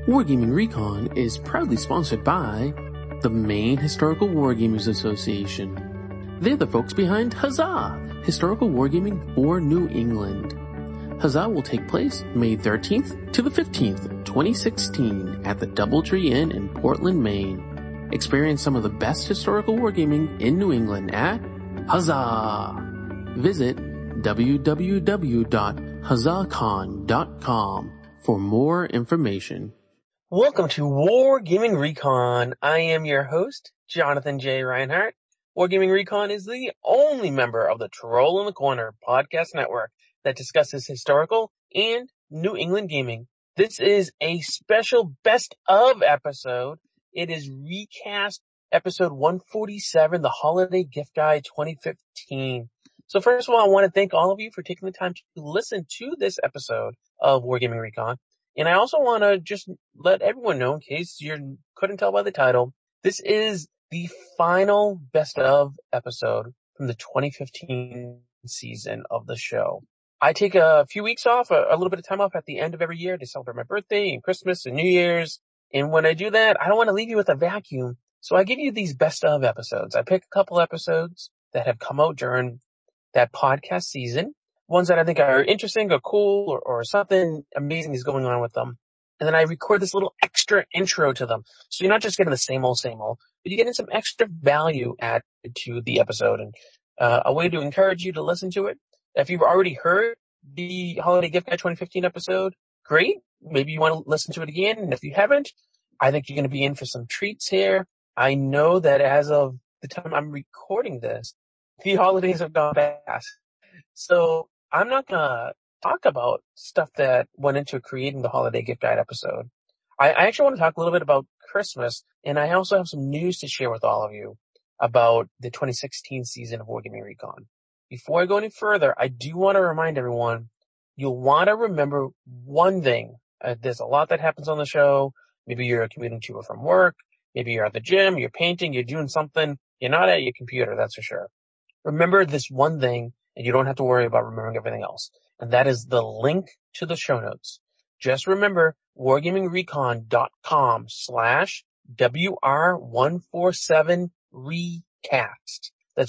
Wargaming Recon is proudly sponsored by the Maine Historical Wargamers Association. They're the folks behind Huzzah! Historical Wargaming for New England. Huzzah will take place May 13th to the 15th, 2016 at the Doubletree Inn in Portland, Maine. Experience some of the best historical wargaming in New England at Huzzah! Visit www.huzzahcon.com for more information. Welcome to Wargaming Recon. I am your host, Jonathan J. Reinhardt. Wargaming Recon is the only member of the Troll in the Corner podcast network that discusses historical and New England gaming. This is a special best of episode. It is recast episode 147, the Holiday Gift Guide 2015. So first of all, I want to thank all of you for taking the time to listen to this episode of Wargaming Recon. And I also want to just let everyone know, in case you couldn't tell by the title, this is the final best of episode from the 2015 season of the show. I take a few weeks off, a little bit of time off at the end of every year to celebrate my birthday and Christmas and New Year's. And when I do that, I don't want to leave you with a vacuum. So I give you these best of episodes. I pick a couple episodes that have come out during that podcast season. Ones that I think are interesting or cool or something amazing is going on with them. And then I record this little extra intro to them. So you're not just getting the same old, but you're getting some extra value added to the episode and a way to encourage you to listen to it. If you've already heard the Holiday Gift Guide 2015 episode, great. Maybe you want to listen to it again. And if you haven't, I think you're going to be in for some treats here. I know that as of the time I'm recording this, the holidays have gone past. So I'm not going to talk about stuff that went into creating the Holiday Gift Guide episode. I actually want to talk a little bit about Christmas, and I also have some news to share with all of you about the 2016 season of Wargaming Recon. Before I go any further, I do want to remind everyone, you'll want to remember one thing. There's a lot that happens on the show. Maybe you're commuting to or from work. Maybe you're at the gym, you're painting, you're doing something. You're not at your computer, that's for sure. Remember this one thing, and you don't have to worry about remembering everything else. And that is the link to the show notes. Just remember wargamingrecon.com/WR147recast. That's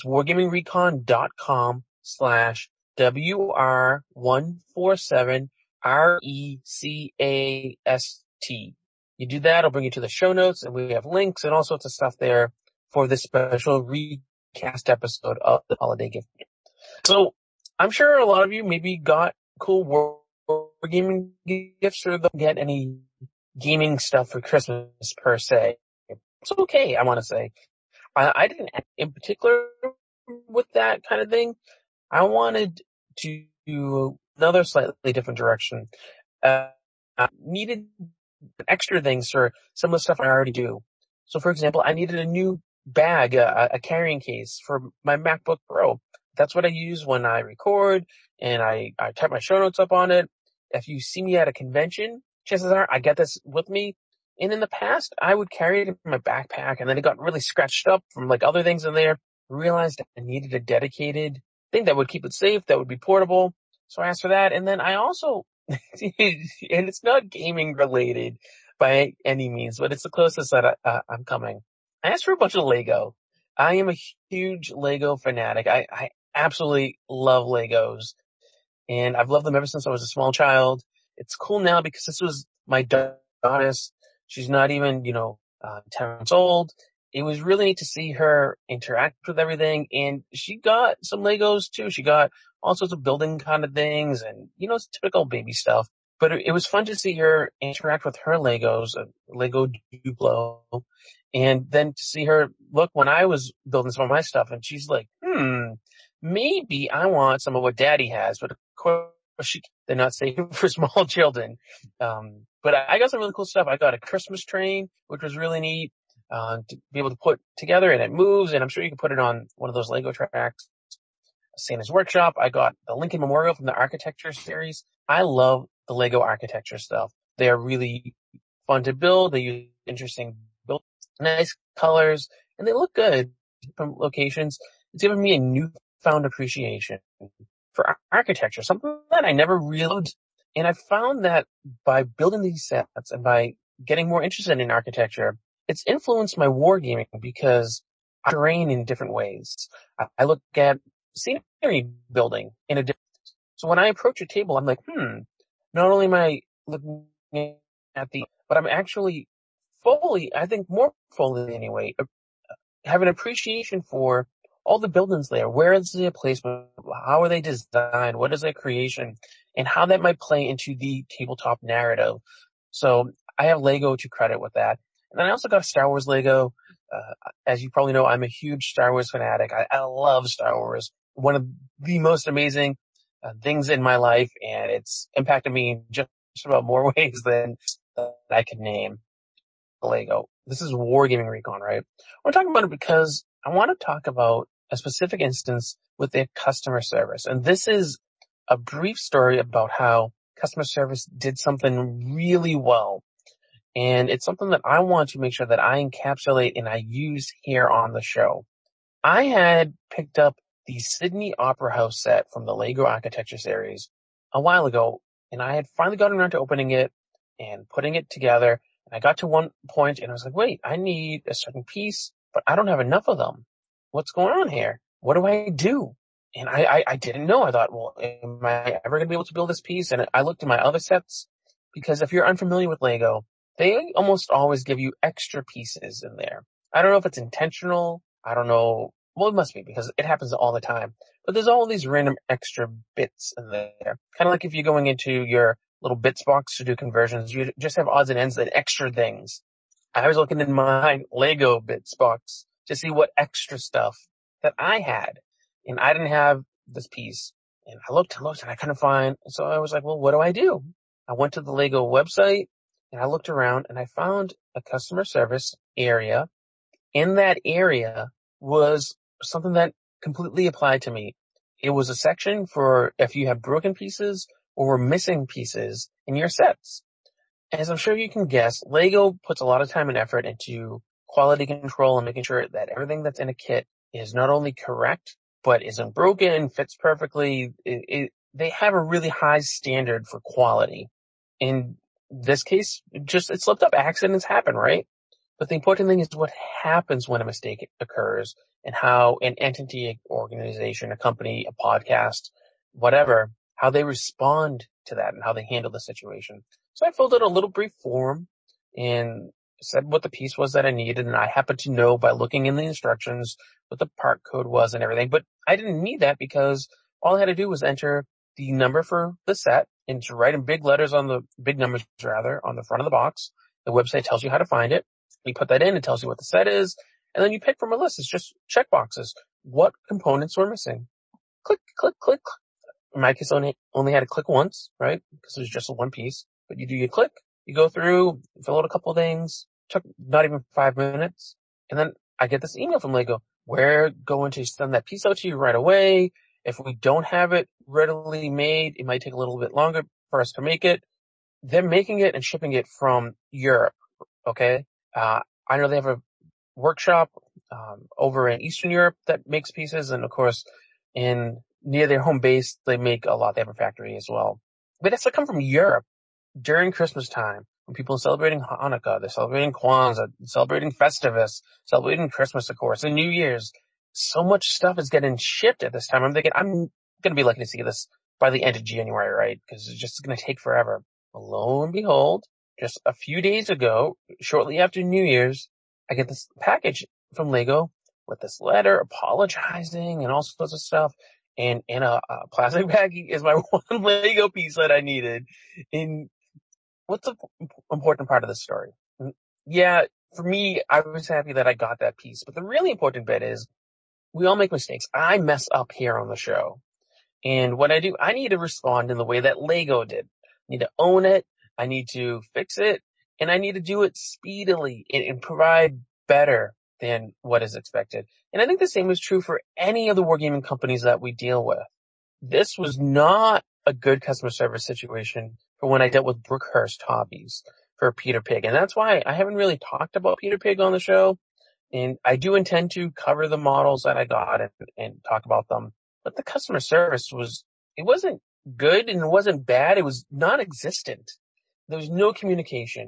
wargamingrecon.com/WR147RECAST. You do that, it'll bring you to the show notes, and we have links and all sorts of stuff there for this special recast episode of the Holiday Gift. So I'm sure a lot of you maybe got cool wargaming gifts or don't get any gaming stuff for Christmas per se. It's okay, I want to say. I didn't in particular with that kind of thing. I wanted to do another slightly different direction. I needed extra things for some of the stuff I already do. So for example, I needed a new bag, a carrying case for my MacBook Pro. That's what I use when I record, and I type my show notes up on it. If you see me at a convention, chances are I get this with me. And in the past, I would carry it in my backpack, and then it got really scratched up from like other things in there. Realized I needed a dedicated thing that would keep it safe, that would be portable. So I asked for that. And then I also, and it's not gaming related by any means, but it's the closest that I'm coming. I asked for a bunch of Lego. I am a huge Lego fanatic. I absolutely love Legos, and I've loved them ever since I was a small child. It's cool now because this was my daughter. She's not even, 10 months old. It was really neat to see her interact with everything, and she got some Legos too. She got all sorts of building kind of things and, it's typical baby stuff. But it was fun to see her interact with her Legos, Lego Duplo, and then to see her look when I was building some of my stuff, and she's like, maybe I want some of what Daddy has, but of course they're not safe for small children. But I got some really cool stuff. I got a Christmas train, which was really neat, to be able to put together, and it moves, and I'm sure you can put it on one of those Lego tracks. Santa's Workshop. I got the Lincoln Memorial from the architecture series. I love the Lego architecture stuff. They are really fun to build. They use interesting build, nice colors, and they look good from locations. It's given me a newfound appreciation for architecture, something that I never realized. And I found that by building these sets and by getting more interested in architecture, it's influenced my wargaming because I train in different ways. I look at scenery building in a different. So when I approach a table, I'm like, not only am I looking at but I'm actually I think more fully anyway, have an appreciation for all the buildings there. Where is the placement? How are they designed? What is their creation? And how that might play into the tabletop narrative. So I have Lego to credit with that. And then I also got a Star Wars Lego. As you probably know, I'm a huge Star Wars fanatic. I love Star Wars. One of the most amazing things in my life, and it's impacted me in just about more ways than I could name. Lego. This is Wargaming Recon, right? We're talking about it because I want to talk about a specific instance with their customer service. And this is a brief story about how customer service did something really well. And it's something that I want to make sure that I encapsulate and I use here on the show. I had picked up the Sydney Opera House set from the Lego Architecture series a while ago, and I had finally gotten around to opening it and putting it together. And I got to one point and I was like, wait, I need a certain piece, but I don't have enough of them. What's going on here? What do I do? And I didn't know. I thought, well, am I ever going to be able to build this piece? And I looked at my other sets because if you're unfamiliar with Lego, they almost always give you extra pieces in there. I don't know if it's intentional. I don't know. Well, it must be because it happens all the time. But there's all these random extra bits in there. Kind of like if you're going into your little bits box to do conversions, you just have odds and ends and extra things. I was looking in my Lego bits box to see what extra stuff that I had. And I didn't have this piece. And I looked and I couldn't find. So I was like, well, what do I do? I went to the Lego website and I looked around and I found a customer service area. In that area was something that completely applied to me. It was a section for if you have broken pieces or missing pieces in your sets. As I'm sure you can guess, Lego puts a lot of time and effort into quality control and making sure that everything that's in a kit is not only correct, but isn't broken, fits perfectly. They have a really high standard for quality. In this case, it slipped up. Accidents happen, right? But the important thing is what happens when a mistake occurs and how an entity, organization, a company, a podcast, whatever, how they respond to that and how they handle the situation. So I filled out a little brief form and said what the piece was that I needed. And I happened to know by looking in the instructions what the part code was and everything. But I didn't need that because all I had to do was enter the number for the set and to write in big numbers on the front of the box. The website tells you how to find it. You put that in, it tells you what the set is, and then you pick from a list. It's just check boxes. What components were missing? Click, click, click. In my case, only had to click once, right? Because it was just one piece. But you do your click, you go through, fill out a couple of things. Took not even 5 minutes. And then I get this email from Lego. We're going to send that piece out to you right away. If we don't have it readily made, it might take a little bit longer for us to make it. They're making it and shipping it from Europe. Okay. I know they have a workshop, over in Eastern Europe that makes pieces. And of course, near their home base, they make a lot. They have a factory as well. But it's to come from Europe during Christmas time when people are celebrating Hanukkah, they're celebrating Kwanzaa, celebrating Festivus, celebrating Christmas, of course, and New Year's. So much stuff is getting shipped at this time. I'm thinking I'm going to be lucky to see this by the end of January, right? Because it's just going to take forever. But lo and behold, just a few days ago, shortly after New Year's, I get this package from Lego with this letter apologizing and all sorts of stuff. And in a plastic baggie is my one Lego piece that I needed. And what's the important part of this story? Yeah, for me, I was happy that I got that piece. But the really important bit is we all make mistakes. I mess up here on the show. And what I do, I need to respond in the way that Lego did. I need to own it. I need to fix it. And I need to do it speedily and provide better than what is expected. And I think the same is true for any of the wargaming companies that we deal with. This was not a good customer service situation for when I dealt with Brookhurst Hobbies for Peter Pig. And that's why I haven't really talked about Peter Pig on the show. And I do intend to cover the models that I got and talk about them. But the customer service it wasn't good and it wasn't bad. It was non-existent. There was no communication.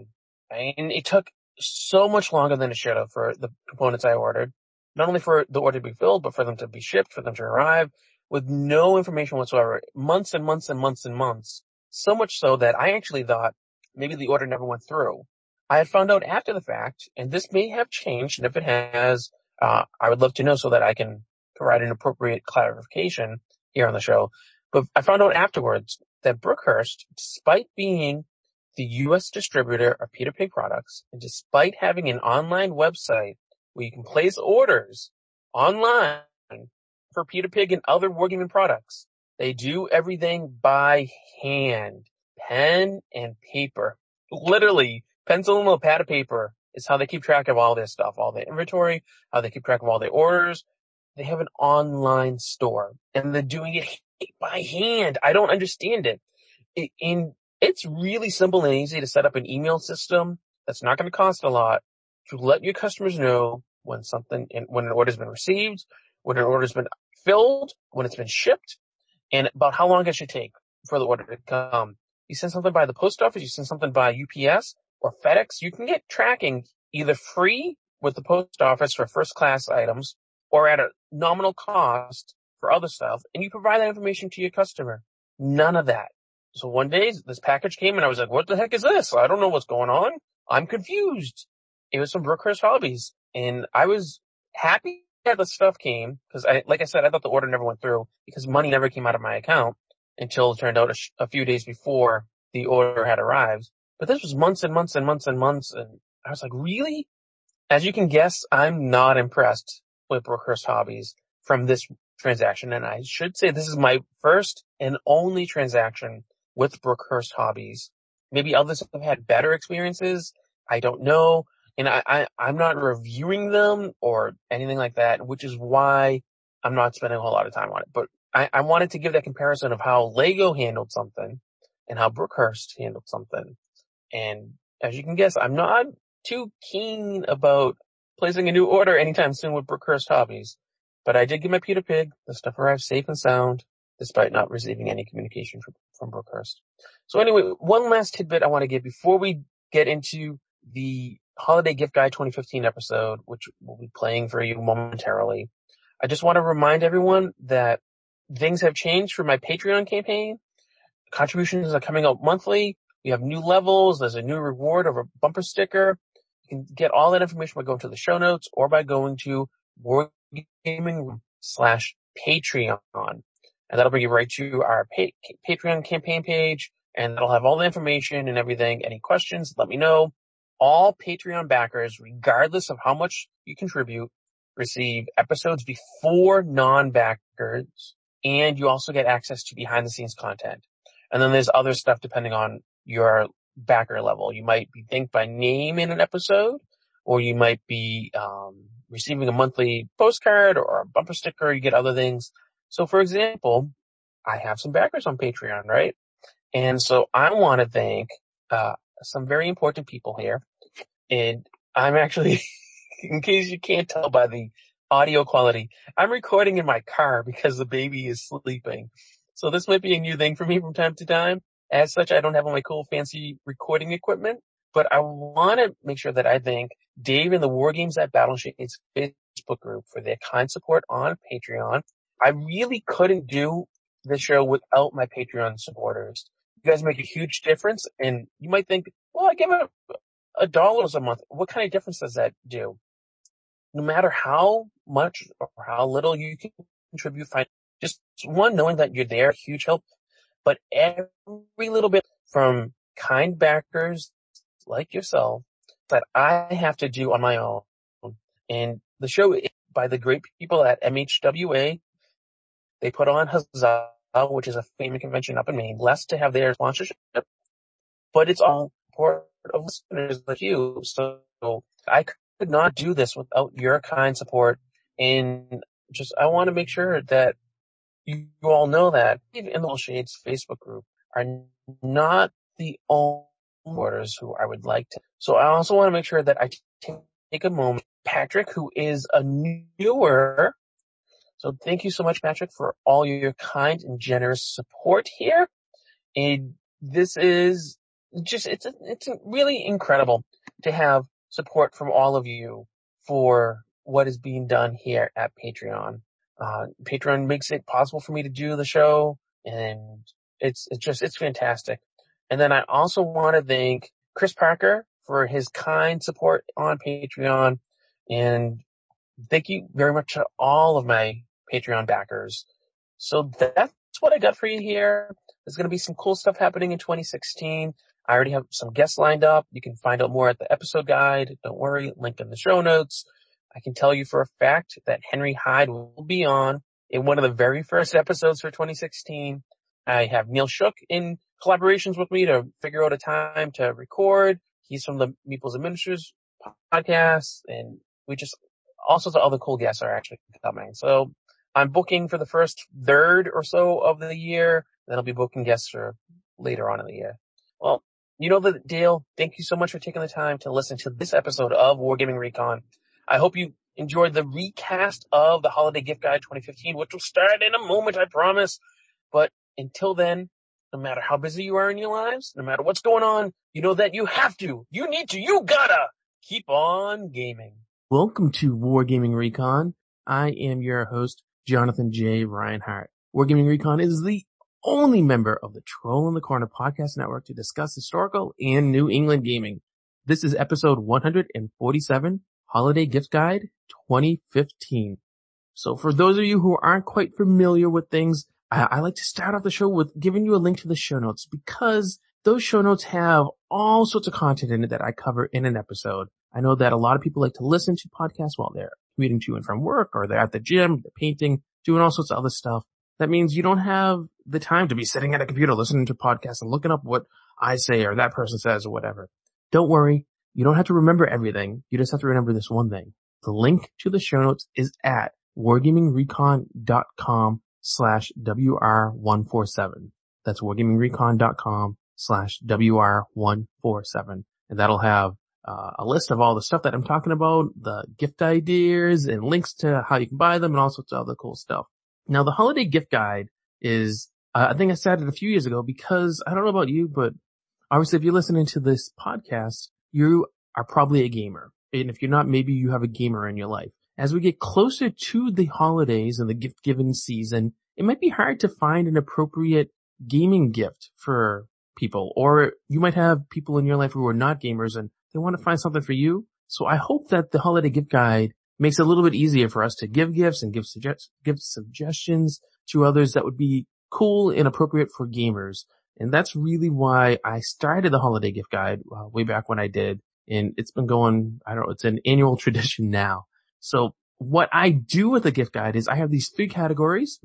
And it took so much longer than it should have for the components I ordered. Not only for the order to be filled, but for them to be shipped, for them to arrive with no information whatsoever. Months and months and months and months. So much so that I actually thought maybe the order never went through. I had found out after the fact, and this may have changed, and if it has, I would love to know so that I can provide an appropriate clarification here on the show. But I found out afterwards that Brookhurst, despite being the U.S. distributor of Peter Pig products, and despite having an online website where you can place orders online for Peter Pig and other Wargaming products, they do everything by hand. Pen and paper. Literally, pencil and a pad of paper is how they keep track of all their stuff, all their inventory, how they keep track of all their orders. They have an online store, and they're doing it by hand. I don't understand it. It's really simple and easy to set up an email system that's not going to cost a lot to let your customers know when when an order's been received, when an order's been filled, when it's been shipped, and about how long it should take for the order to come. You send something by the post office, you send something by UPS or FedEx, you can get tracking either free with the post office for first class items or at a nominal cost for other stuff, and you provide that information to your customer. None of that. So one day this package came and I was like, what the heck is this? I don't know what's going on. I'm confused. It was from Brookhurst Hobbies, and I was happy that the stuff came because like I said, I thought the order never went through because money never came out of my account until it turned out a few days before the order had arrived. But this was months and months and months and months, and I was like, really? As you can guess, I'm not impressed with Brookhurst Hobbies from this transaction, and I should say this is my first and only transaction with Brookhurst Hobbies. Maybe others have had better experiences. I don't know. And I'm not reviewing them or anything like that, which is why I'm not spending a whole lot of time on it. But I wanted to give that comparison of how Lego handled something and how Brookhurst handled something. And as you can guess, I'm not too keen about placing a new order anytime soon with Brookhurst Hobbies. But I did get my Peter Pig. The stuff arrived safe and sound, despite not receiving any communication from Brookhurst. So anyway, one last tidbit I want to give before we get into the Holiday Gift Guide 2015 episode, which we'll be playing for you momentarily. I just want to remind everyone that things have changed for my Patreon campaign. Contributions are coming out monthly. We have new levels. There's a new reward of a bumper sticker. You can get all that information by going to the show notes or by going to wargaming.com/Patreon. And that'll bring you right to our Patreon campaign page, and that'll have all the information and everything. Any questions, let me know. All Patreon backers, regardless of how much you contribute, receive episodes before non-backers, and you also get access to behind-the-scenes content. And then there's other stuff depending on your backer level. You might be thanked by name in an episode, or you might be receiving a monthly postcard or a bumper sticker. You get other things. So, for example, I have some backers on Patreon, right? And so I want to thank some very important people here. And I'm actually, in case you can't tell by the audio quality, I'm recording in my car because the baby is sleeping. So this might be a new thing for me from time to time. As such, I don't have all my cool, fancy recording equipment, but I want to make sure that I thank Dave and the War Games at Battleshades Facebook group for their kind support on Patreon. I really couldn't do this show without my Patreon supporters. You guys make a huge difference, and you might think, well, I give it $1 a month. What kind of difference does that do? No matter how much or how little you can contribute, just one, knowing that you're there, huge help. But every little bit from kind backers like yourself that I have to do on my own. And the show is by the great people at MHWA. They put on Huzzah, which is a famous convention up in Maine, blessed to have their sponsorship, but it's all part of listeners like you. So I could not do this without your kind support. And just, I want to make sure that you all know that in the Shades Facebook group are not the only supporters who I would like to. So I also want to make sure that I take a moment. Patrick, who is a newer. So thank you so much, Patrick, for all your kind and generous support here. And this is just, it's really incredible. to have support from all of you for what is being done here at Patreon. Patreon makes it possible for me to do the show, and it's fantastic. And then I also want to thank Chris Parker for his kind support on Patreon, and thank you very much to all of my Patreon backers. So that's what I got for you here. There's going to be some cool stuff happening in 2016. I already have some guests lined up. You can find out more at the episode guide. Don't worry, link in the show notes. I can tell you for a fact that Henry Hyde will be on in one of the very first episodes for 2016. I have Neil Shook in collaborations with me to figure out a time to record. He's from the Meeples and Miniatures podcast, and all sorts of other cool guests are actually coming. So I'm booking for the first third or so of the year. Then I'll be booking guests for later on in the year. Well, you know the deal. Thank you so much for taking the time to listen to this episode of Wargaming Recon. I hope you enjoyed the recast of the Holiday Gift Guide 2015, which will start in a moment, I promise. But until then, no matter how busy you are in your lives, no matter what's going on, you know that you have to, you need to, you gotta keep on gaming. Welcome to Wargaming Recon. I am your host, Jonathan J. Reinhardt. Wargaming Recon is the only member of the Troll in the Corner podcast network to discuss historical and New England gaming. This is episode 147, Holiday Gift Guide 2015. So for those of you who aren't quite familiar with things, I like to start off the show with giving you a link to the show notes, because those show notes have all sorts of content in it that I cover in an episode. I know that a lot of people like to listen to podcasts while they're commuting to and from work, or they're at the gym, they're painting, doing all sorts of other stuff. That means you don't have the time to be sitting at a computer listening to podcasts and looking up what I say or that person says or whatever. Don't worry. You don't have to remember everything. You just have to remember this one thing. The link to the show notes is at wargamingrecon.com/WR147. That's wargamingrecon.com/WR147. And that'll have a list of all the stuff that I'm talking about, the gift ideas and links to how you can buy them and all sorts of other cool stuff. Now, the Holiday Gift Guide is, I think I started a few years ago because I don't know about you, but obviously if you're listening to this podcast, you are probably a gamer. And if you're not, maybe you have a gamer in your life. As we get closer to the holidays and the gift giving season, it might be hard to find an appropriate gaming gift for people, or you might have people in your life who are not gamers and they want to find something for you. So I hope that the Holiday Gift Guide makes it a little bit easier for us to give gifts and give suggestions to others that would be cool and appropriate for gamers. And that's really why I started the Holiday Gift Guide way back when I did. And it's been going, I don't know, it's an annual tradition now. So what I do with the gift guide is I have these 3 categories.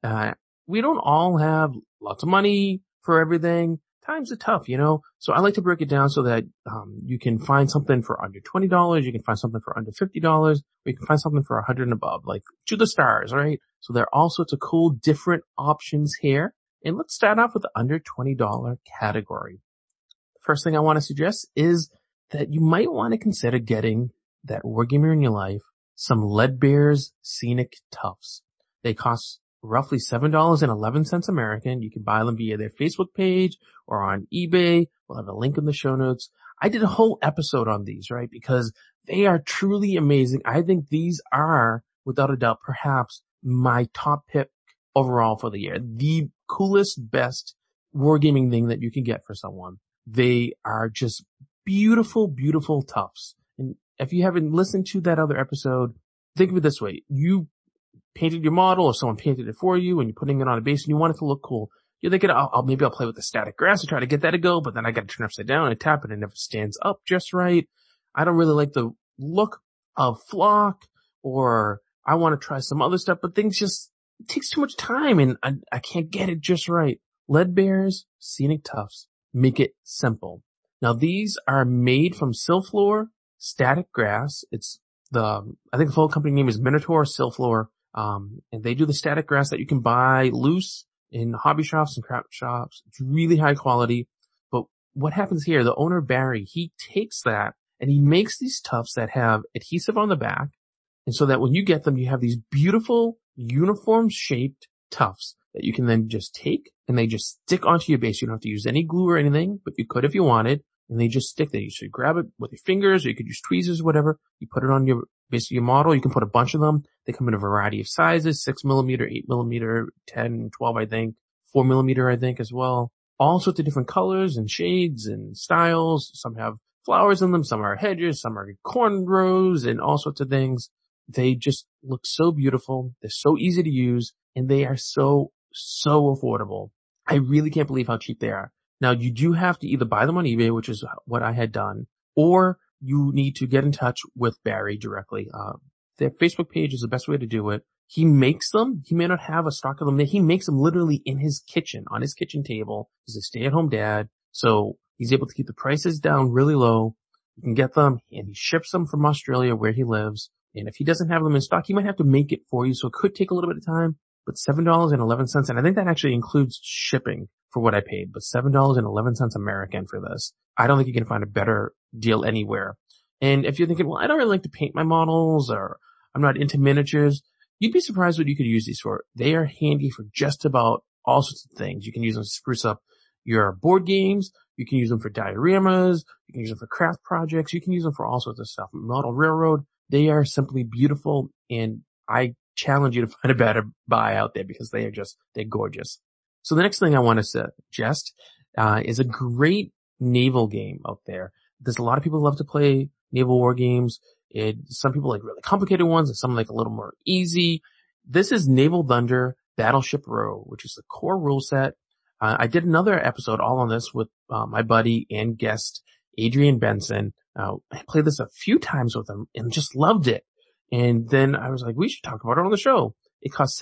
We don't all have lots of money for everything. Times are tough, you know. So I like to break it down so that you can find something for under $20, you can find something for under $50, or you can find something for 100 and above, like to the stars, right? So there are all sorts of cool different options here. And let's start off with the under $20 category. The first thing I want to suggest is that you might want to consider getting that wargamer in your life some Leadbear's Scenic Tufts. They cost roughly $7.11 American. You can buy them via their Facebook page or on eBay. We'll have a link in the show notes. I did a whole episode on these, right? Because they are truly amazing. I think these are, without a doubt, perhaps my top pick overall for the year. The coolest, best wargaming thing that you can get for someone. They are just beautiful, beautiful tufts. And if you haven't listened to that other episode, think of it this way. You painted your model or someone painted it for you and you're putting it on a base and you want it to look cool. You're thinking, maybe I'll play with the static grass and try to get that to go, but then I got to turn upside down and tap it and it never stands up just right. I don't really like the look of flock, or I want to try some other stuff, but things just, it takes too much time and I can't get it just right. Leadbear's Scenic Tufts make it simple. Now these are made from Silflor static grass. I think the full company name is Minotaur Silflor. And they do the static grass that you can buy loose in hobby shops and craft shops. It's really high quality. But what happens here, the owner Barry, he takes that and he makes these tufts that have adhesive on the back. And so that when you get them, you have these beautiful uniform shaped tufts that you can then just take and they just stick onto your base. You don't have to use any glue or anything, but you could if you wanted. and they just stick there. You should grab it with your fingers, or you could use tweezers, whatever. You put it on basically your model. You can put a bunch of them. They come in a variety of sizes, 6mm, 8mm, 10, 12, I think, 4mm, I think, as well. All sorts of different colors and shades and styles. Some have flowers in them, some are hedges, some are cornrows, and all sorts of things. They just look so beautiful. They're so easy to use, and they are so affordable. I really can't believe how cheap they are. Now, you do have to either buy them on eBay, which is what I had done, or you need to get in touch with Barry directly. Their Facebook page is the best way to do it. He makes them. He may not have a stock of them. He makes them literally in his kitchen, on his kitchen table. He's a stay-at-home dad, so he's able to keep the prices down really low. You can get them, and he ships them from Australia where he lives. And if he doesn't have them in stock, he might have to make it for you, so it could take a little bit of time. But $7.11, and I think that actually includes shipping for what I paid, but $7.11 American for this. I don't think you can find a better deal anywhere. And if you're thinking, well, I don't really like to paint my models, or I'm not into miniatures, you'd be surprised what you could use these for. They are handy for just about all sorts of things. You can use them to spruce up your board games. You can use them for dioramas. You can use them for craft projects. You can use them for all sorts of stuff. Model Railroad, they are simply beautiful, and I challenge you to find a better buy out there because they're gorgeous. So the next thing I want to suggest is a great naval game out there. There's a lot of people who love to play naval war games. Some people like really complicated ones, and some like a little more easy. This is Naval Thunder Battleship Row, which is the core rule set. I did another episode all on this with my buddy and guest Adrian Benson. I played this a few times with him and just loved it. And then I was like, we should talk about it on the show. It costs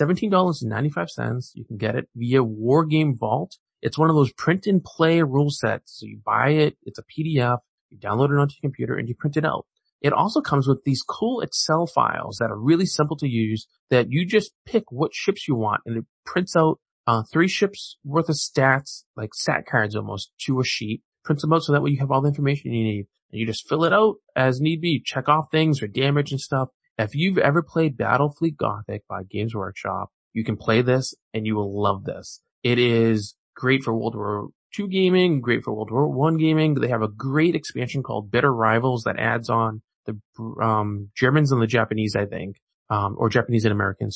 $17.95. You can get it via War Game Vault. It's one of those print and play rule sets. So you buy it, it's a PDF, you download it onto your computer, and you print it out. It also comes with these cool Excel files that are really simple to use, that you just pick what ships you want, and it prints out 3 ships worth of stats, like stat cards almost, to a sheet. Prints them out so that way you have all the information you need. And you just fill it out as need be. Check off things or damage and stuff. If you've ever played Battlefleet Gothic by Games Workshop, you can play this and you will love this. It is great for World War II gaming, great for World War I gaming. They have a great expansion called Bitter Rivals that adds on the Germans and the Japanese, I think, or Japanese and Americans,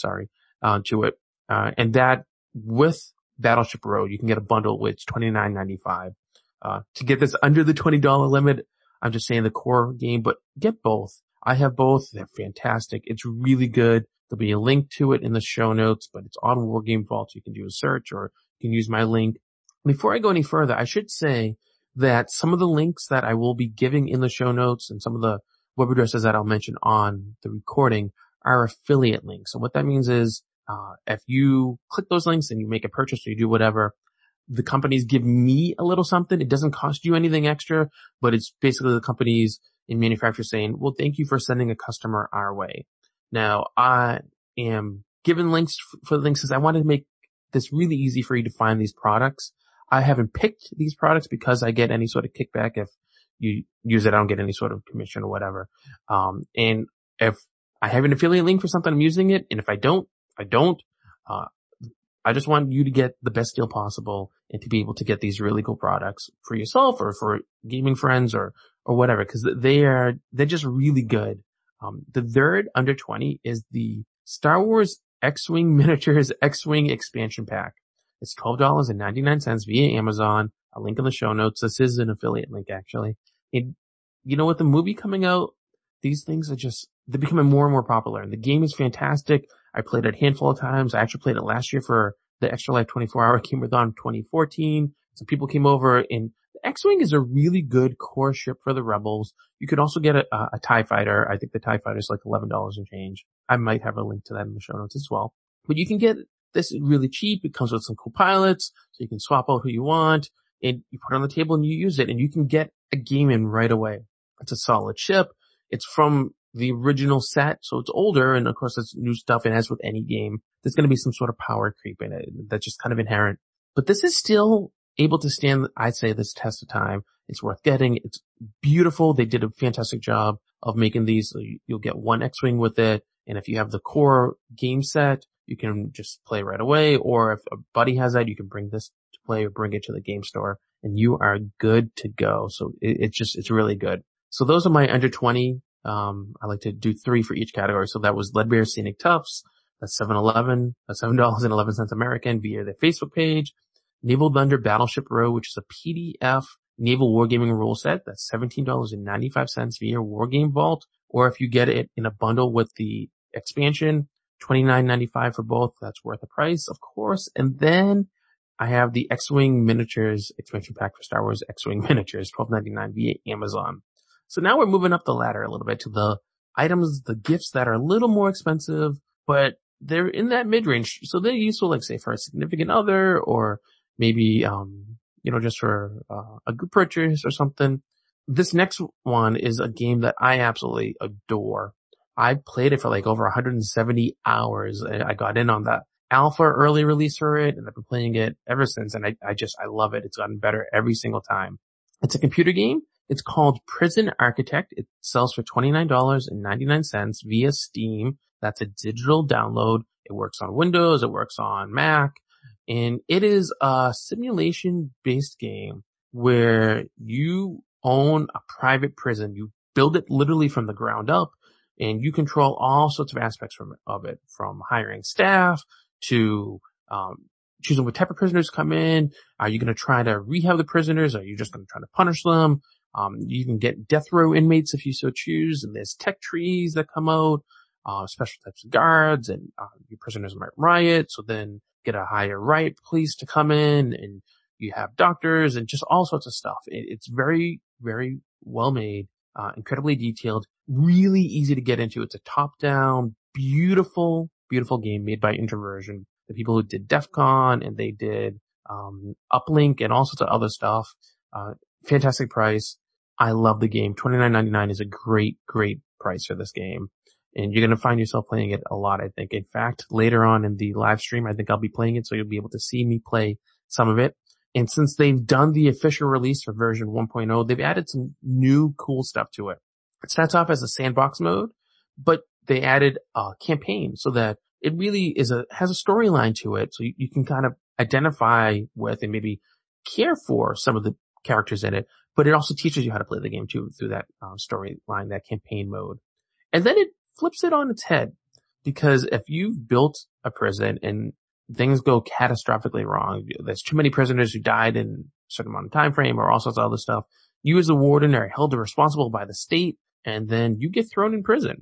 to it. And that with Battleship Road, you can get a bundle which is $29.95. To get this under the $20 limit, I'm just saying the core game, but get both. I have both. They're fantastic. It's really good. There'll be a link to it in the show notes, but it's on War Game Vault. You can do a search, or you can use my link. Before I go any further, I should say that some of the links that I will be giving in the show notes and some of the web addresses that I'll mention on the recording are affiliate links. And what that means is, if you click those links and you make a purchase or you do whatever, the companies give me a little something. It doesn't cost you anything extra, but it's basically the companies and manufacturers saying, well, thank you for sending a customer our way. Now, I am giving links for the links because I wanted to make this really easy for you to find these products. I haven't picked these products because I get any sort of kickback. If you use it, I don't get any sort of commission or whatever. And if I have an affiliate link for something, I'm using it. And if I don't. I just want you to get the best deal possible and to be able to get these really cool products for yourself or for gaming friends or whatever, because they're just really good. The third under 20 is the Star Wars X-Wing Miniatures X-Wing Expansion Pack. It's $12.99 via Amazon. A link in the show notes. This is an affiliate link, actually. And you know, with the movie coming out, these things are they're becoming more and more popular. And the game is fantastic. I played it a handful of times. I actually played it last year for the Extra Life 24-hour Gameathon 2014. Some people came over, and the X-Wing is a really good core ship for the Rebels. You could also get a TIE Fighter. I think the TIE Fighter is like $11 and change. I might have a link to that in the show notes as well. But you can get this really cheap. It comes with some cool pilots, so you can swap out who you want, and you put it on the table and you use it, and you can get a game in right away. It's a solid ship. It's from the original set, so it's older, and of course it's new stuff. And as with any game, there's going to be some sort of power creep in it. That's just kind of inherent. But this is still able to stand, I'd say, this test of time. It's worth getting. It's beautiful. They did a fantastic job of making these. So you'll get one X-Wing with it, and if you have the core game set, you can just play right away. Or if a buddy has that, you can bring this to play or bring it to the game store and you are good to go. So it's really good. So those are my under 20. I like to do 3 for each category. So that was Leadbear Scenic Tufts. That's That's $7.11 American via their Facebook page. Naval Thunder Battleship Row, which is a PDF naval wargaming rule set. That's $17.95 via Wargame Vault. Or if you get it in a bundle with the expansion, $29.95 for both. That's worth the price, of course. And then I have the X-Wing Miniatures expansion pack for Star Wars X-Wing Miniatures, $12.99 via Amazon. So now we're moving up the ladder a little bit to the items, the gifts that are a little more expensive, but they're in that mid-range. So they're useful, like say for a significant other or maybe, just for a group purchase or something. This next one is a game that I absolutely adore. I played it for like over 170 hours. I got in on the alpha early release for it, and I've been playing it ever since. And I love it. It's gotten better every single time. It's a computer game. It's called Prison Architect. It sells for $29.99 via Steam. That's a digital download. It works on Windows. It works on Mac. And it is a simulation-based game where you own a private prison. You build it literally from the ground up, and you control all sorts of aspects of it, from hiring staff to choosing what type of prisoners come in. Are you going to try to rehab the prisoners? Are you just going to try to punish them? You can get death row inmates if you so choose, and there's tech trees that come out, special types of guards, and your prisoners might riot, so then get a higher riot police to come in, and you have doctors and just all sorts of stuff. It's very, very well made, incredibly detailed, really easy to get into. It's a top-down, beautiful, beautiful game made by Introversion, the people who did DEF CON, and they did Uplink and all sorts of other stuff. Fantastic price. I love the game. $29.99 is a great, great price for this game. And you're going to find yourself playing it a lot, I think. In fact, later on in the live stream, I think I'll be playing it, so you'll be able to see me play some of it. And since they've done the official release for version 1.0, they've added some new cool stuff to it. It starts off as a sandbox mode, but they added a campaign so that it really has a storyline to it. So you can kind of identify with and maybe care for some of the characters in it, but it also teaches you how to play the game too through that storyline, that campaign mode. And then it flips it on its head, because if you've built a prison and things go catastrophically wrong, there's too many prisoners who died in a certain amount of time frame or all sorts of other stuff, you as a warden are held responsible by the state, and then you get thrown in prison.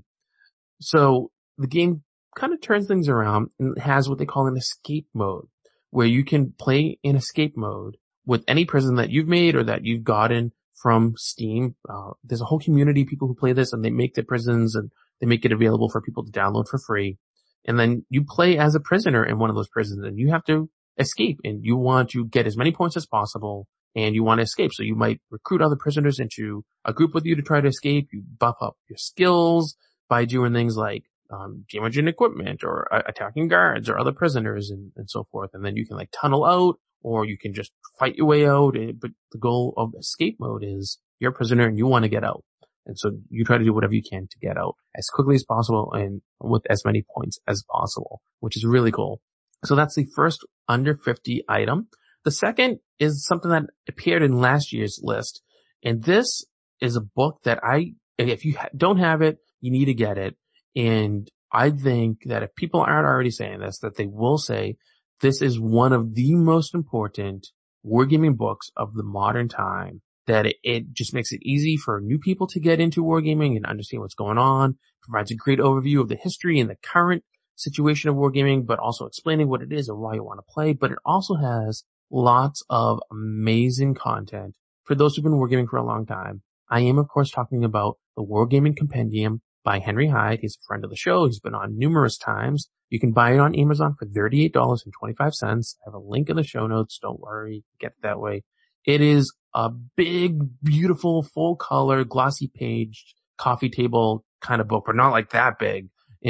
So the game kind of turns things around and has what they call an escape mode, where you can play in escape mode with any prison that you've made or that you've gotten from Steam. There's a whole community of people who play this, and they make their prisons and they make it available for people to download for free. And then you play as a prisoner in one of those prisons, and you have to escape, and you want to get as many points as possible, and you want to escape. So you might recruit other prisoners into a group with you to try to escape. You buff up your skills by doing things like damaging equipment or attacking guards or other prisoners and so forth. And then you can like tunnel out, or you can just fight your way out. But the goal of escape mode is you're a prisoner and you want to get out. And so you try to do whatever you can to get out as quickly as possible and with as many points as possible, which is really cool. So that's the first under 50 item. The second is something that appeared in last year's list. And this is a book that if you don't have it, you need to get it. And I think that if people aren't already saying this, that they will say this is one of the most important wargaming books of the modern time, that it just makes it easy for new people to get into wargaming and understand what's going on, provides a great overview of the history and the current situation of wargaming, but also explaining what it is and why you want to play. But it also has lots of amazing content for those who've been wargaming for a long time. I am, of course, talking about the Wargaming Compendium by Henry Hyde. He's a friend of the show. He's been on numerous times. You can buy it on Amazon for $38.25. I have a link in the show notes. Don't worry. Get it that way. It is a big, beautiful, full color, glossy paged coffee table kind of book, but not like that big.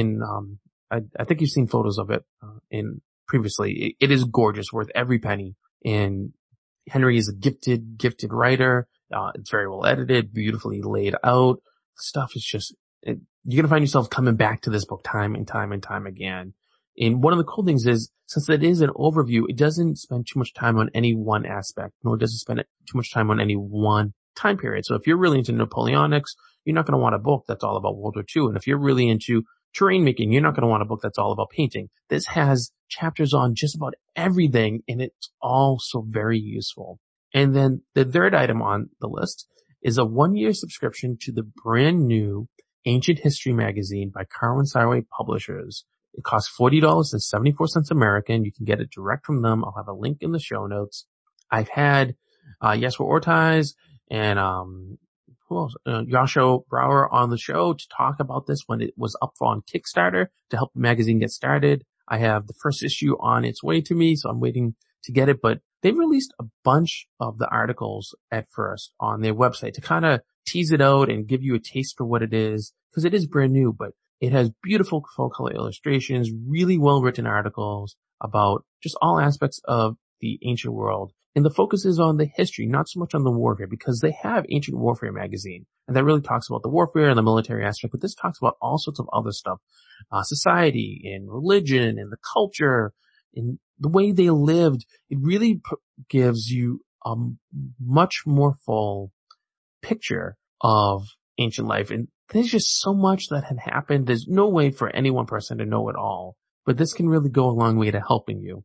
I think you've seen photos of it, previously. It is gorgeous, worth every penny. And Henry is a gifted writer. It's very well edited, beautifully laid out. Stuff is just, you're going to find yourself coming back to this book time and time and time again. And one of the cool things is, since it is an overview, it doesn't spend too much time on any one aspect, nor does it spend too much time on any one time period. So if you're really into Napoleonics, you're not going to want a book that's all about World War II. And if you're really into terrain making, you're not going to want a book that's all about painting. This has chapters on just about everything, and it's all so very useful. And then the third item on the list is a 1-year subscription to the brand new Ancient History magazine by Carwin Sarway Publishers. It costs $40.74 American. You can get it direct from them. I'll have a link in the show notes. I've had Jesper Ortiz and who else? Yasho Brower on the show to talk about this when it was up on Kickstarter to help the magazine get started. I have the first issue on its way to me, so I'm waiting to get it. But they've released a bunch of the articles at first on their website to kind of tease it out and give you a taste for what it is, because it is brand new, but it has beautiful full color illustrations, really well written articles about just all aspects of the ancient world. And the focus is on the history, not so much on the warfare, because they have Ancient Warfare magazine, and that really talks about the warfare and the military aspect, but this talks about all sorts of other stuff, society and religion and the culture and the way they lived. It really gives you a much more full picture of ancient life. And there's just so much that had happened. There's no way for any one person to know it all, but this can really go a long way to helping you.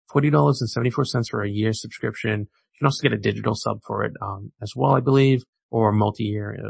$40.74 for a year subscription. You can also get a digital sub for it, as well, I believe, or multi-year.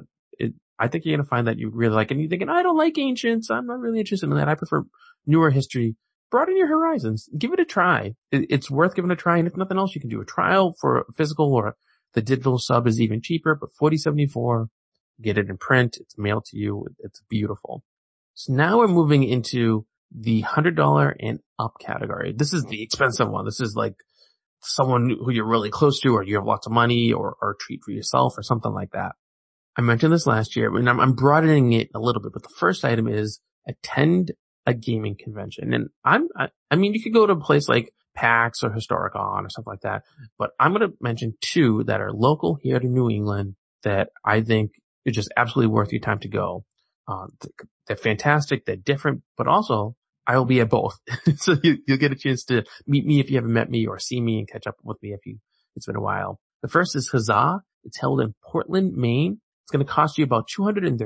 I think you're going to find that you really like it. And you're thinking, I don't like ancients. I'm not really interested in that. I prefer newer history. Broaden your horizons. Give it a try. It's worth giving it a try. And if nothing else, you can do a trial for a physical, or the digital sub is even cheaper, but $40.74. Get it in print. It's mailed to you. It's beautiful. So now we're moving into the $100 and up category. This is the expensive one. This is like someone who you're really close to, or you have lots of money, or a treat for yourself, or something like that. I mentioned this last year, and I'm broadening it a little bit, but the first item is attend a gaming convention. And I mean, you could go to a place like PAX or Historicon or something like that, but I'm going to mention two that are local here to New England that I think are just absolutely worth your time to go. They're fantastic. They're different, but also I will be at both. So you'll get a chance to meet me if you haven't met me, or see me and catch up with me if it's been a while. The first is Huzzah. It's held in Portland, Maine. It's going to cost you about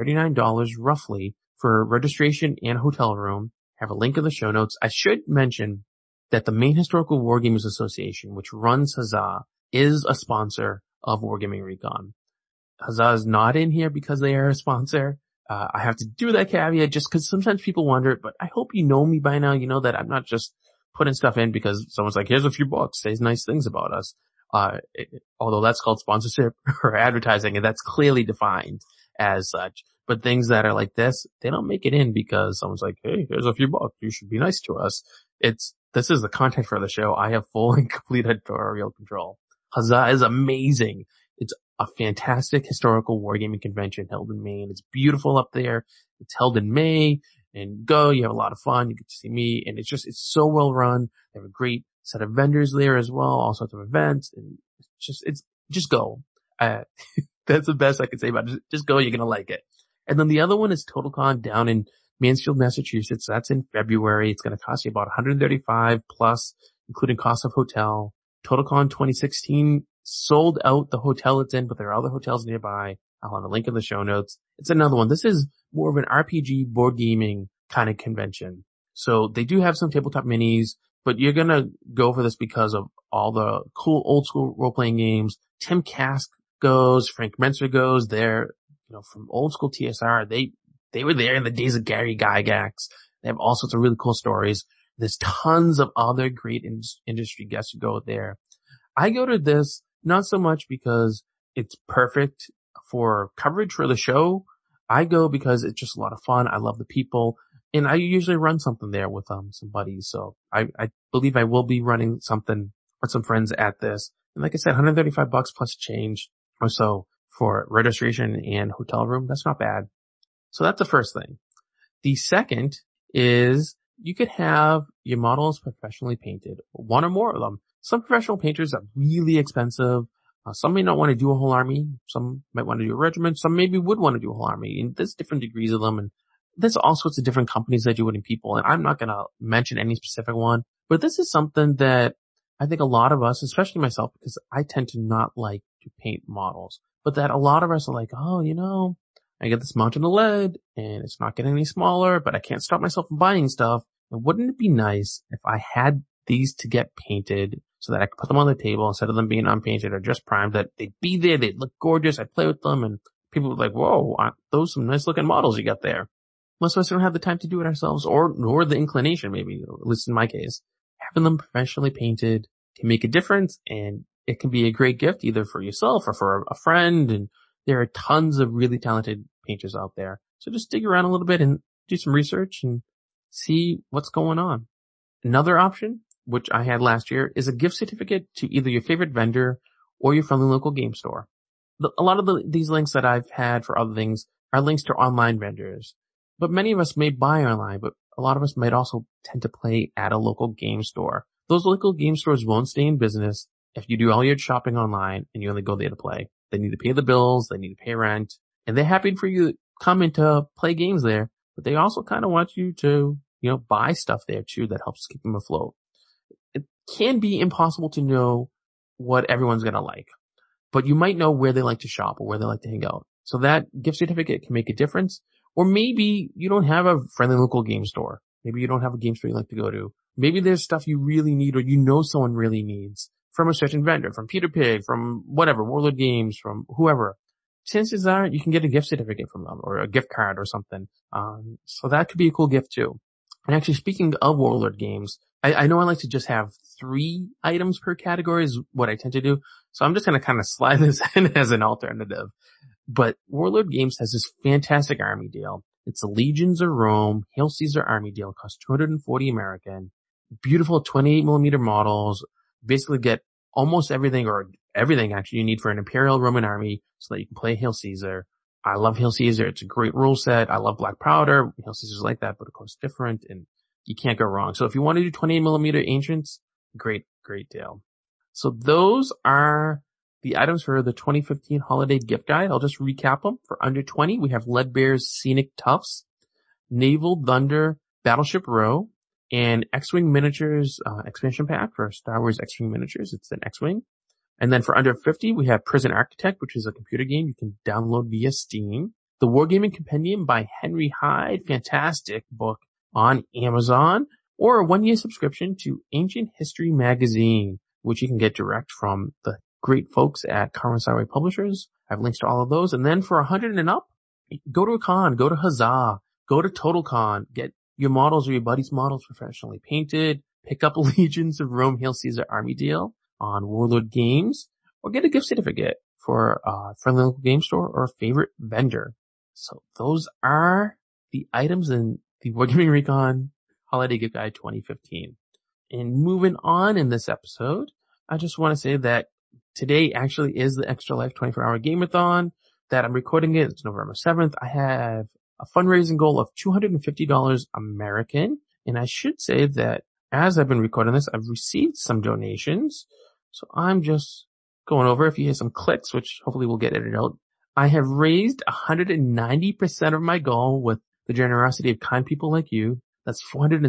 $239 roughly for registration and hotel room. I have a link in the show notes. I should mention that the Maine Historical Wargamers Association, which runs Huzzah, is a sponsor of Wargaming Recon. Huzzah is not in here because they are a sponsor. I have to do that caveat just because sometimes people wonder, but I hope you know me by now. You know that I'm not just putting stuff in because someone's like, here's a few books, says nice things about us. Although that's called sponsorship or advertising, and that's clearly defined as such. But things that are like this, they don't make it in because someone's like, hey, here's a few books, you should be nice to us. This is the content for the show. I have full and complete editorial control. Huzzah is amazing. It's a fantastic historical wargaming convention held in Maine. It's beautiful up there. It's held in May, and you have a lot of fun. You get to see me, and it's so well run. They have a great set of vendors there as well, all sorts of events, and just go. That's the best I can say about it. Just go. You're going to like it. And then the other one is TotalCon down in Mansfield, Massachusetts. That's in February. It's going to cost you about $135 plus, including cost of hotel. TotalCon 2016 sold out the hotel it's in, but there are other hotels nearby. I'll have a link in the show notes. It's another one. This is more of an RPG board gaming kind of convention. So they do have some tabletop minis, but you're going to go for this because of all the cool old school role-playing games. Tim Kask goes, Frank Menser goes. They're, from old school TSR. They were there in the days of Gary Gygax. They have all sorts of really cool stories. There's tons of other great industry guests who go there. I go to this not so much because it's perfect for coverage for the show. I go because it's just a lot of fun. I love the people, and I usually run something there with some buddies. So I believe I will be running something with some friends at this. And like I said, $135 plus change or so for registration and hotel room. That's not bad. So that's the first thing. The second is you could have your models professionally painted, one or more of them. Some professional painters are really expensive. Some may not want to do a whole army. Some might want to do a regiment. Some maybe would want to do a whole army. And there's different degrees of them. And there's all sorts of different companies that do it and people, and I'm not going to mention any specific one, but this is something that I think a lot of us, especially myself, because I tend to not like to paint models, but that a lot of us are like, oh, I get this mountain of lead and it's not getting any smaller, but I can't stop myself from buying stuff. And wouldn't it be nice if I had these to get painted so that I could put them on the table instead of them being unpainted or just primed, that they'd be there, they'd look gorgeous, I'd play with them, and people would be like, whoa, aren't those some nice looking models you got there? Most of us don't have the time to do it ourselves, nor the inclination, maybe, at least in my case. Having them professionally painted can make a difference, and it can be a great gift either for yourself or for a friend, and there are tons of really talented painters out there. So just dig around a little bit and do some research and see what's going on. Another option, which I had last year, is a gift certificate to either your favorite vendor or your friendly local game store. A lot of these links that I've had for other things are links to online vendors. But many of us may buy online, but a lot of us might also tend to play at a local game store. Those local game stores won't stay in business if you do all your shopping online and you only go there to play. They need to pay the bills, they need to pay rent, and they're happy for you to come and to play games there, but they also kind of want you to, buy stuff there too that helps keep them afloat. It can be impossible to know what everyone's going to like, but you might know where they like to shop or where they like to hang out. So that gift certificate can make a difference. Or maybe you don't have a friendly local game store. Maybe you don't have a game store you like to go to. Maybe there's stuff you really need or someone really needs from a certain vendor, from Peter Pig, from whatever, Warlord Games, from whoever. Chances are you can get a gift certificate from them or a gift card or something. So that could be a cool gift too. And actually, speaking of Warlord Games, I know I like to just have 3 items per category is what I tend to do. So I'm just going to kind of slide this in as an alternative. But Warlord Games has this fantastic army deal. It's the Legions of Rome Hail Caesar army deal. It costs $240 American. Beautiful 28mm models. Basically get almost everything, or everything actually, you need for an Imperial Roman army so that you can play Hail Caesar. I love Hail Caesar. It's a great rule set. I love Black Powder. Hail Caesar's like that, but of course different, and you can't go wrong. So if you want to do 28mm Ancients, great deal. So those are the items for the 2015 holiday gift guide. I'll just recap them. For under 20, we have Leadbear's Scenic Tufts, Naval Thunder Battleship Row, and X-Wing Miniatures expansion pack for Star Wars X-Wing Miniatures. It's an X-Wing. And then for under 50, we have Prison Architect, which is a computer game you can download via Steam. The Wargaming Compendium by Henry Hyde, fantastic book on Amazon, or a 1-year subscription to Ancient History Magazine, which you can get direct from the great folks at Carmen Sarway Publishers. I have links to all of those. And then for 100 and up, go to a con, go to Huzzah, go to TotalCon, get your models or your buddy's models professionally painted, pick up Legions of Rome Hail Caesar army deal on Warlord Games, or get a gift certificate for a friendly local game store or a favorite vendor. So those are the items in the Wargaming Recon Holiday Gift Guide 2015. And moving on in this episode, I just want to say that today actually is the Extra Life 24-hour Gameathon that I'm recording it. It's November 7th. I have a fundraising goal of $250 American. And I should say that as I've been recording this, I've received some donations. So I'm just going over, if you hear some clicks, which hopefully will get edited out, I have raised 190% of my goal with the generosity of kind people like you. That's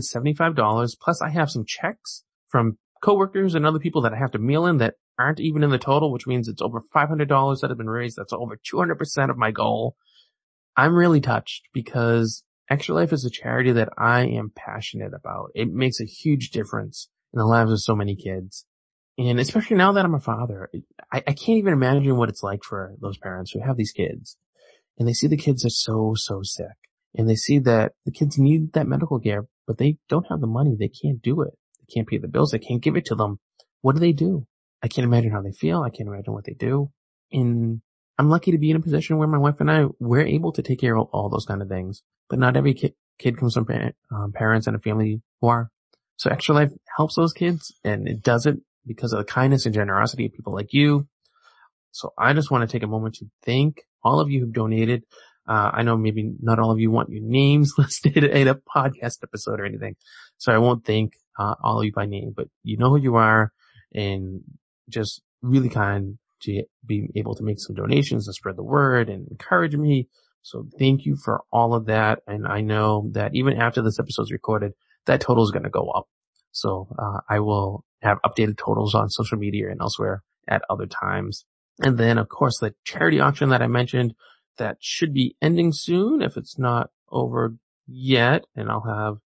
$475. Plus I have some checks from coworkers and other people that I have to mail in that aren't even in the total, which means it's over $500 that have been raised. That's over 200% of my goal. I'm really touched because Extra Life is a charity that I am passionate about. It makes a huge difference in the lives of so many kids. And especially now that I'm a father, I can't even imagine what it's like for those parents who have these kids. And they see the kids are so sick. And they see that the kids need that medical care, but they don't have the money. They can't do it. They can't pay the bills. They can't give it to them. What do? I can't imagine how they feel. I can't imagine what they do. And I'm lucky to be in a position where my wife and I, we're able to take care of all those kind of things. But not every kid comes from parents and a family who are. So Extra Life helps those kids, and it does it because of the kindness and generosity of people like you. So I just want to take a moment to thank all of you who've donated. I know maybe not all of you want your names listed in a podcast episode or anything, so I won't thank all of you by name, but you know who you are, and just really kind to be able to make some donations and spread the word and encourage me. So thank you for all of that. And I know that even after this episode's recorded, that total is going to go up. So, I will have updated totals on social media and elsewhere at other times. And then, of course, the charity auction that I mentioned, that should be ending soon if it's not over yet. And I'll have,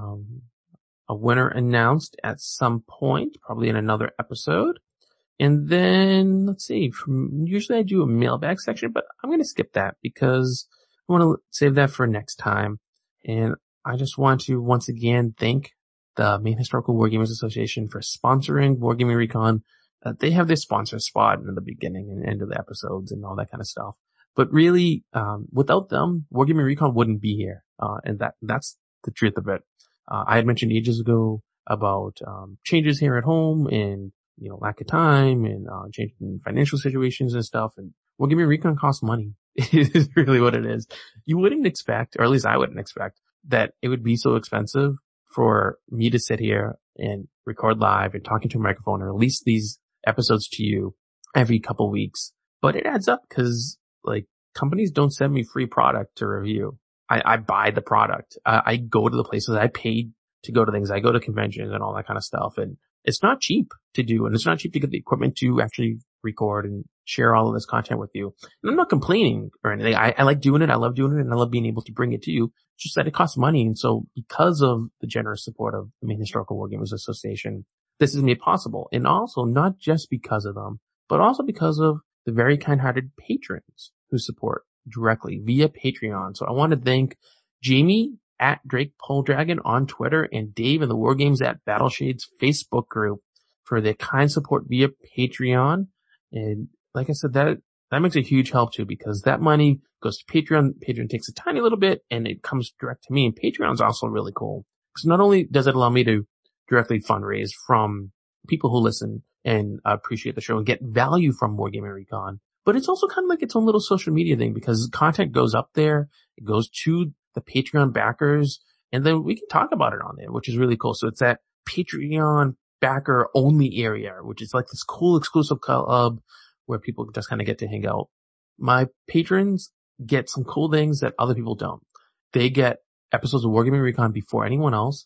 a winner announced at some point, probably in another episode. And then, let's see, usually I do a mailbag section, but I'm going to skip that because I want to save that for next time. And I just want to once again thank the Maine Historical Wargamers Association for sponsoring Wargaming Recon. They have their sponsor spot in the beginning and end of the episodes and all that kind of stuff. But really, without them, Wargaming Recon wouldn't be here. And that's the truth of it. I had mentioned ages ago about, changes here at home and, lack of time and, changing financial situations and stuff. And Wargaming Recon costs money. Is really what it is. You wouldn't expect, or at least I wouldn't expect, that it would be so expensive for me to sit here and record live and talking to a microphone or release these episodes to you every couple weeks. But it adds up because companies don't send me free product to review. I buy the product. I go to the places. I pay to go to things. I go to conventions and all that kind of stuff. And it's not cheap to do. And it's not cheap to get the equipment to actually record and share all of this content with you. And I'm not complaining or anything. I like doing it. I love doing it and I love being able to bring it to you. It's just that it costs money. And so because of the generous support of the Maine Historical Wargamers Association, this is made possible. And also not just because of them, but also because of the very kind-hearted patrons who support directly via Patreon. So I want to thank Jamie at Drake Poledragon on Twitter and Dave and the War Games at Battleshades Facebook group for their kind support via Patreon. And like I said, that makes a huge help too, because that money goes to Patreon. Patreon takes a tiny little bit and it comes direct to me. And Patreon's also really cool because not only does it allow me to directly fundraise from people who listen and appreciate the show and get value from Wargaming Recon, but it's also kind of like its own little social media thing because content goes up there. It goes to the Patreon backers and then we can talk about it on there, which is really cool. So it's that Patreon backer only area, which is like this cool exclusive club where people just kind of get to hang out. My patrons get some cool things that other people don't. They get episodes of Wargaming Recon before anyone else.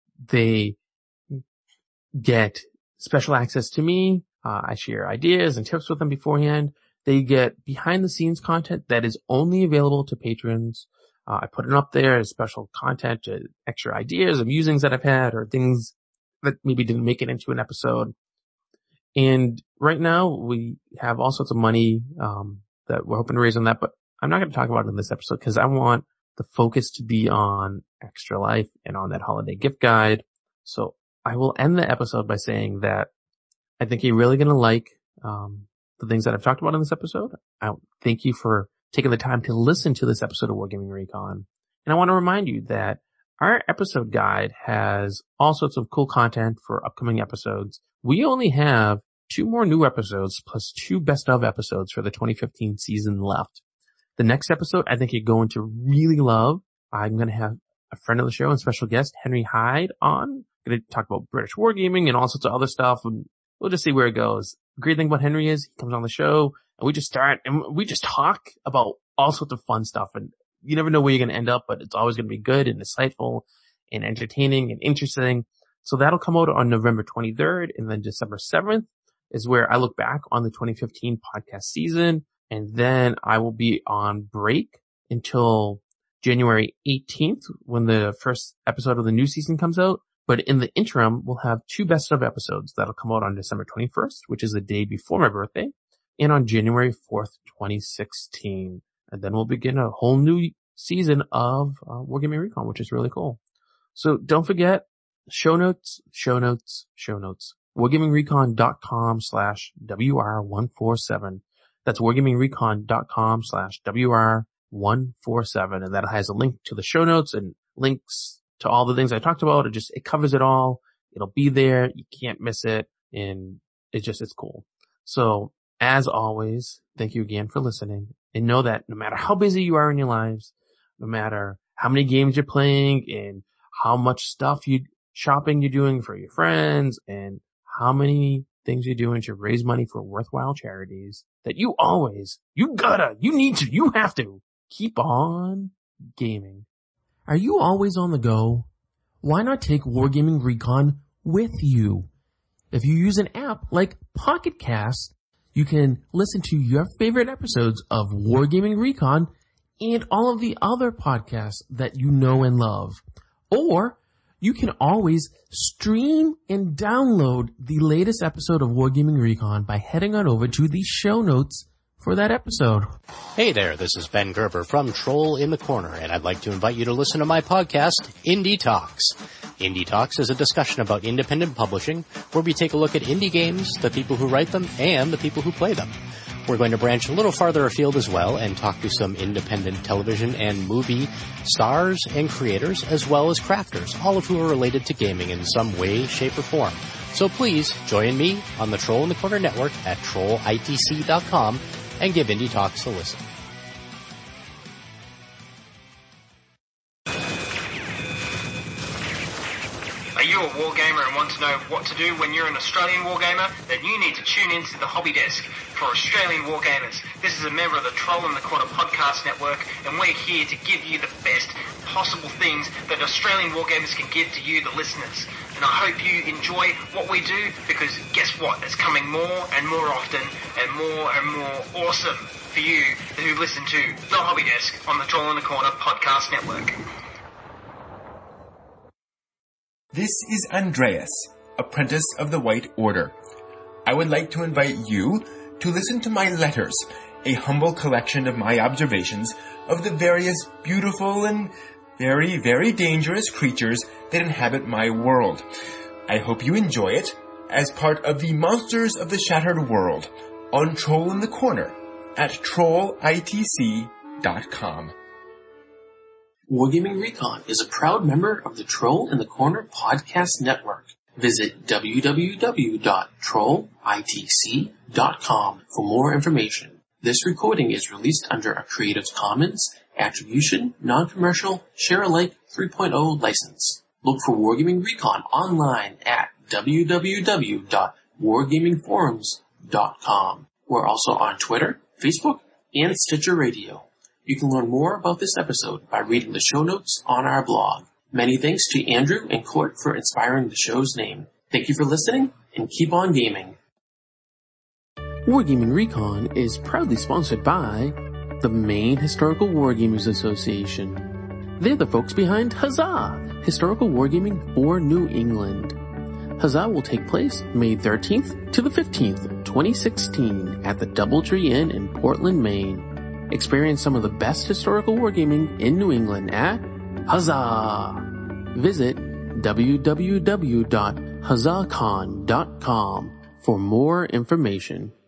They get special access to me. I share ideas and tips with them beforehand. They get behind the scenes content that is only available to patrons. I put it up there as special content, extra ideas or musings that I've had or things that maybe didn't make it into an episode. And right now we have all sorts of money, that we're hoping to raise on that, but I'm not going to talk about it in this episode because I want the focus to be on Extra Life and on that holiday gift guide. So I will end the episode by saying that I think you're really going to like, the things that I've talked about in this episode. I thank you for taking the time to listen to this episode of Wargaming Recon. And I want to remind you that our episode guide has all sorts of cool content for upcoming episodes. We only have 2 more new episodes plus 2 best of episodes for the 2015 season left. The next episode I think you're going to really love. I'm going to have a friend of the show and special guest, Henry Hyde, on. I'm going to talk about British wargaming and all sorts of other stuff, and we'll just see where it goes. The great thing about Henry is he comes on the show and we just talk about all sorts of fun stuff, and you never know where you're going to end up, but it's always going to be good and insightful and entertaining and interesting. So that'll come out on November 23rd, and then December 7th is where I look back on the 2015 podcast season, and then I will be on break until January 18th when the first episode of the new season comes out. But in the interim, we'll have 2 best of episodes that'll come out on December 21st, which is the day before my birthday, and on January 4th, 2016. And then we'll begin a whole new season of Wargaming Recon, which is really cool. So don't forget, show notes. wargamingrecon.com/WR147. That's wargamingrecon.com/WR147. And that has a link to the show notes and links to all the things I talked about. It covers it all. It'll be there. You can't miss it. And it's cool. So as always, thank you again for listening, and know that no matter how busy you are in your lives, no matter how many games you're playing and how much shopping you're doing for your friends and how many things you're doing to raise money for worthwhile charities, that you have to keep on gaming. Are you always on the go? Why not take Wargaming Recon with you? If you use an app like Pocket Cast, you can listen to your favorite episodes of Wargaming Recon and all of the other podcasts that you know and love. Or you can always stream and download the latest episode of Wargaming Recon by heading on over to the show notes for that episode. Hey there, this is Ben Gerber from Troll in the Corner, and I'd like to invite you to listen to my podcast, Indie Talks. Indie Talks is a discussion about independent publishing, where we take a look at indie games, the people who write them, and the people who play them. We're going to branch a little farther afield as well and talk to some independent television and movie stars and creators, as well as crafters, all of who are related to gaming in some way, shape, or form. So please join me on the Troll in the Corner network at trollitc.com and give Indie Talks a listen. Are you a wargamer and want to know what to do when you're an Australian wargamer? Then you need to tune in to the Hobby Desk for Australian wargamers. This is a member of the Troll in the Corner podcast network, and we're here to give you the best possible things that Australian wargamers can give to you, the listeners. And I hope you enjoy what we do, because guess what? It's coming more and more often and more awesome for you who listen to the Hobby Desk on the Troll in the Corner podcast network. This is Andreas, apprentice of the White Order. I would like to invite you to listen to my letters, a humble collection of my observations of the various beautiful and very, very dangerous creatures that inhabit my world. I hope you enjoy it as part of the Monsters of the Shattered World on Troll in the Corner at trollitc.com. Wargaming Recon is a proud member of the Troll in the Corner podcast network. Visit www.trollitc.com for more information. This recording is released under a Creative Commons Attribution, Non-Commercial, Share-alike 3.0 license. Look for Wargaming Recon online at www.wargamingforums.com. We're also on Twitter, Facebook, and Stitcher Radio. You can learn more about this episode by reading the show notes on our blog. Many thanks to Andrew and Court for inspiring the show's name. Thank you for listening, and keep on gaming. Wargaming Recon is proudly sponsored by the Maine Historical Wargamers Association. They're the folks behind Huzzah! Historical Wargaming for New England. Huzzah will take place May 13th to the 15th, 2016 at the Doubletree Inn in Portland, Maine. Experience some of the best historical wargaming in New England at Huzzah! Visit www.huzzahcon.com for more information.